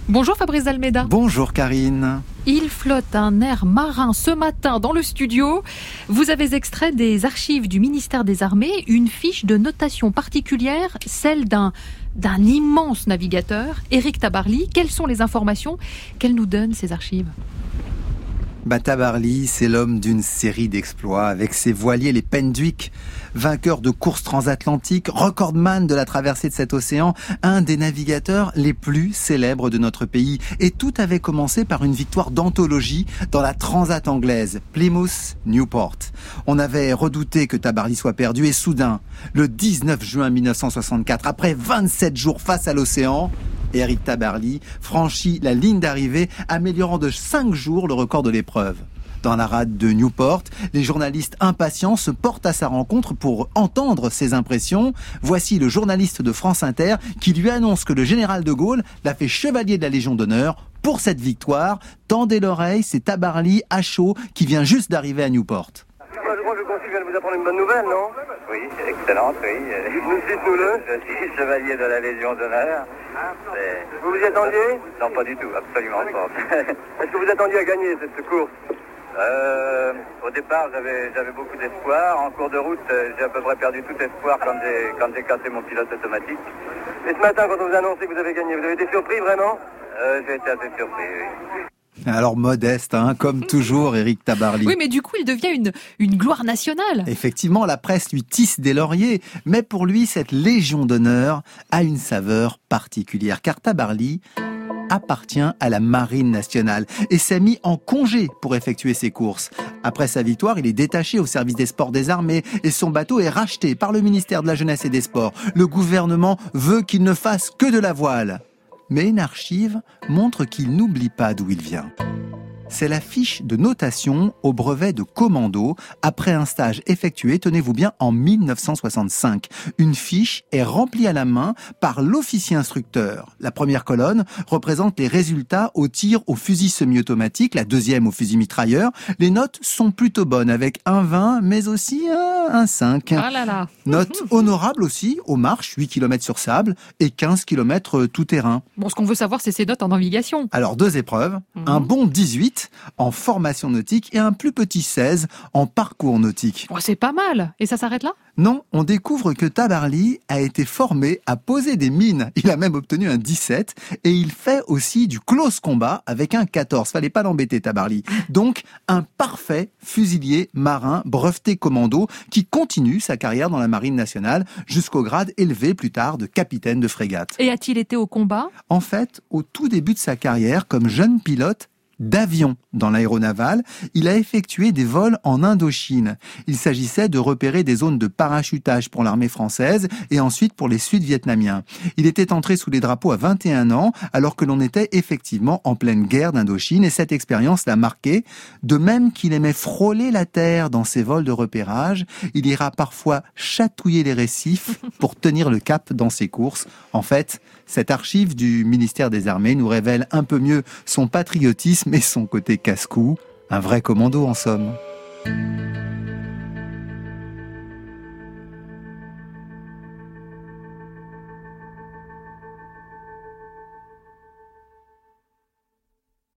Bonjour Fabrice Almeida. Bonjour Karine. Il flotte un air marin ce matin dans le studio. Vous avez extrait des archives du ministère des Armées une fiche de notation particulière, celle d'un immense navigateur, Éric Tabarly. Quelles sont les informations qu'elle nous donne, ces archives ? Tabarly, c'est l'homme d'une série d'exploits avec ses voiliers, les Penduic, vainqueur de courses transatlantiques, recordman de la traversée de cet océan, un des navigateurs les plus célèbres de notre pays. Et tout avait commencé par une victoire d'anthologie dans la transat anglaise, Plymouth-Newport. On avait redouté que Tabarly soit perdu et soudain, le 19 juin 1964, après 27 jours face à l'océan, Éric Tabarly franchit la ligne d'arrivée, améliorant de 5 jours le record de l'épreuve. Dans la rade de Newport, les journalistes impatients se portent à sa rencontre pour entendre ses impressions. Voici le journaliste de France Inter qui lui annonce que le général de Gaulle l'a fait chevalier de la Légion d'honneur pour cette victoire. Tendez l'oreille, c'est Tabarly à chaud qui vient juste d'arriver à Newport. Je crois que le consul vient de vous apprendre une bonne nouvelle, non ? Oui, excellente, oui. Dites-nous-le. Je suis chevalier de la Légion d'honneur. Vous vous y attendiez ? Non, pas du tout, absolument pas. Est-ce que vous attendiez à gagner cette course ? Au départ, j'avais beaucoup d'espoir. En cours de route, j'ai à peu près perdu tout espoir quand j'ai cassé mon pilote automatique. Et ce matin, quand on vous a annoncé que vous avez gagné, vous avez été surpris vraiment ? J'ai été assez surpris, oui. Alors modeste, comme toujours, Éric Tabarly. Oui, mais du coup, il devient une gloire nationale. Effectivement, la presse lui tisse des lauriers, mais pour lui, cette Légion d'honneur a une saveur particulière, car Tabarly appartient à la Marine nationale et s'est mis en congé pour effectuer ses courses. Après sa victoire, il est détaché au service des sports des armées et son bateau est racheté par le ministère de la Jeunesse et des Sports. Le gouvernement veut qu'il ne fasse que de la voile. Mais une archive montre qu'il n'oublie pas d'où il vient. C'est la fiche de notation au brevet de commando après un stage effectué, tenez-vous bien, en 1965. Une fiche est remplie à la main par l'officier instructeur. La première colonne représente les résultats au tir au fusil semi-automatique, la deuxième au fusil mitrailleur. Les notes sont plutôt bonnes avec un 20 mais aussi un 5. Ah là là. Note honorable aussi aux marches, 8 km sur sable et 15 km tout terrain. Bon, ce qu'on veut savoir, c'est ses notes en navigation. Alors 2 épreuves, un bon 18 en formation nautique et un plus petit 16 en parcours nautique. Oh, c'est pas mal. Et ça s'arrête là ? Non, on découvre que Tabarly a été formé à poser des mines. Il a même obtenu un 17 et il fait aussi du close combat avec un 14. Fallait pas l'embêter, Tabarly. Donc, un parfait fusilier marin breveté commando qui continue sa carrière dans la Marine nationale jusqu'au grade élevé plus tard de capitaine de frégate. Et a-t-il été au combat ? En fait, au tout début de sa carrière, comme jeune pilote d'avion dans l'aéronaval, il a effectué des vols en Indochine. Il s'agissait de repérer des zones de parachutage pour l'armée française et ensuite pour les Sud-Vietnamiens. Il était entré sous les drapeaux à 21 ans alors que l'on était effectivement en pleine guerre d'Indochine et cette expérience l'a marqué. De même qu'il aimait frôler la terre dans ses vols de repérage, il ira parfois chatouiller les récifs pour tenir le cap dans ses courses. En fait, cette archive du ministère des Armées nous révèle un peu mieux son patriotisme et son côté casse-cou, un vrai commando en somme.